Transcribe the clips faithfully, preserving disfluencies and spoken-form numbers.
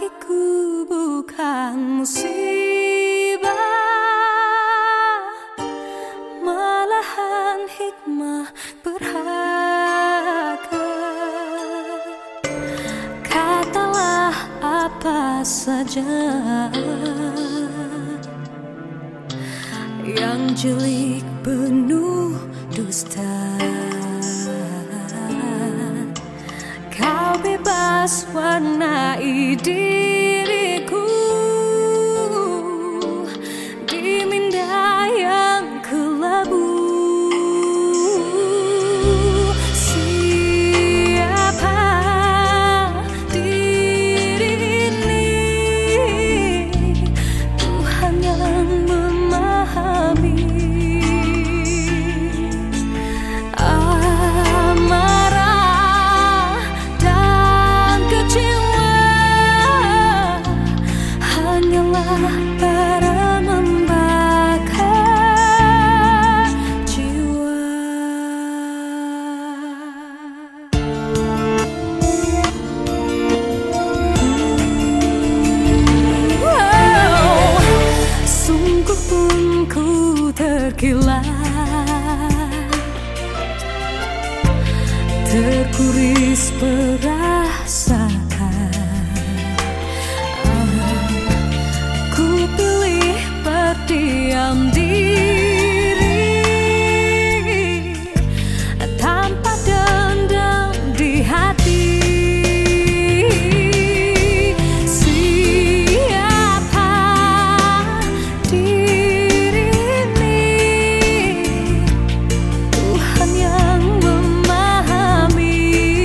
bagiku bukan musibah, malahan hikmah berharga. Katalah apa saja yang jelik penuh dusta. Kau bebas warnai diriku di minda yang kelabu. Siapa diri ini? Tuhan yang memahami. Para membakar jiwa. Wow, sungguh pun ku terkilat, terkuris perasaan. Diam diri tanpa dendam di hati. Siapa diri ini? Tuhan yang memahami.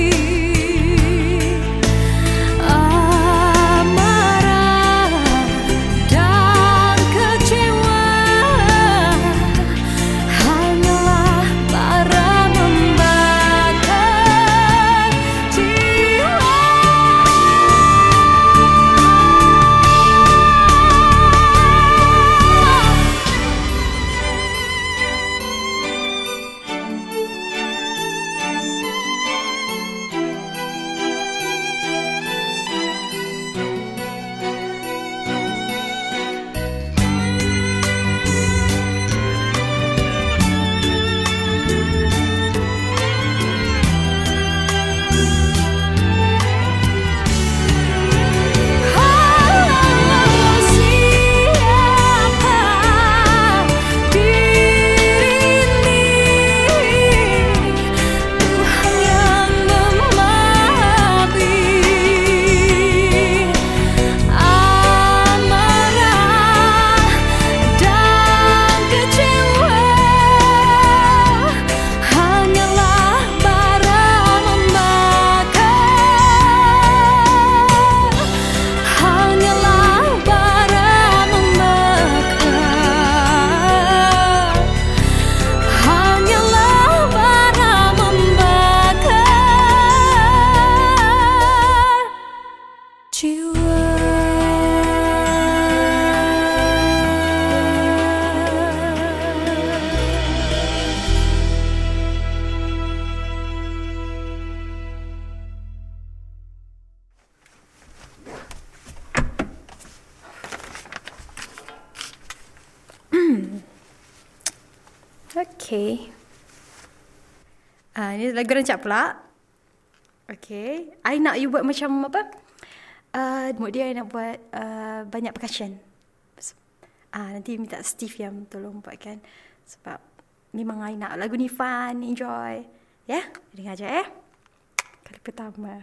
Okay. Ah, ni lagu rancak pula. Okay. I nak you buat macam apa? Uh, mood dia I nak buat uh, banyak percussion. Ah, nanti minta Steve yang tolong buatkan. Sebab memang I nak lagu ni fun, enjoy. Ya? Yeah? Dengar je eh. Kali pertama.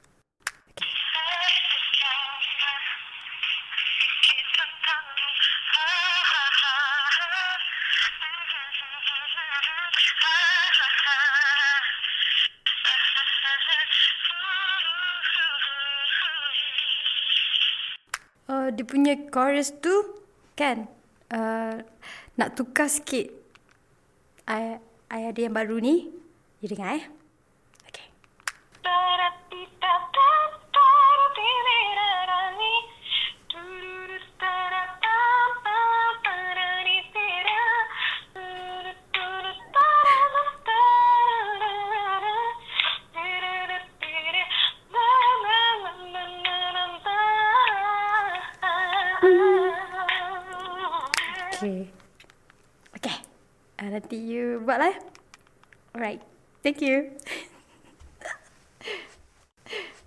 Uh, dia punya chorus tu kan uh, nak tukar sikit. I, I ada yang baru ni. You dengar eh. Okay. Okay. Okay. Uh, nanti you buat lah. Alright. Thank you.